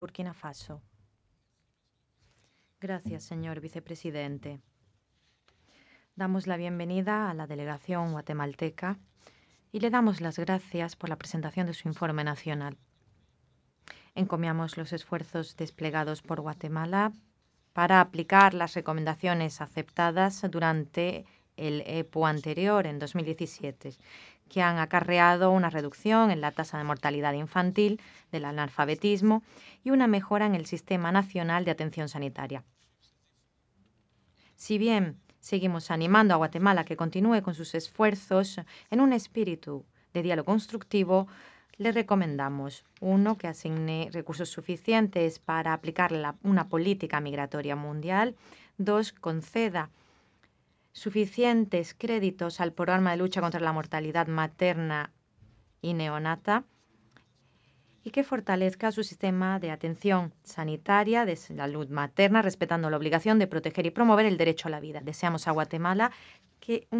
Burkina Faso. Gracias, señor vicepresidente. Damos la bienvenida a la delegación guatemalteca y le damos las gracias por la presentación de su informe nacional. Encomiamos los esfuerzos desplegados por Guatemala para aplicar las recomendaciones aceptadas durante el EPO anterior, en 2017, que han acarreado una reducción en la tasa de mortalidad infantil, del analfabetismo y una mejora en el Sistema Nacional de Atención Sanitaria. Si bien seguimos animando a Guatemala a que continúe con sus esfuerzos en un espíritu de diálogo constructivo, le recomendamos, uno, que asigne recursos suficientes para aplicar una política migratoria mundial; dos, conceda suficientes créditos al programa de lucha contra la mortalidad materna y neonata; y que fortalezca su sistema de atención sanitaria de salud materna, respetando la obligación de proteger y promover el derecho a la vida. Deseamos a Guatemala que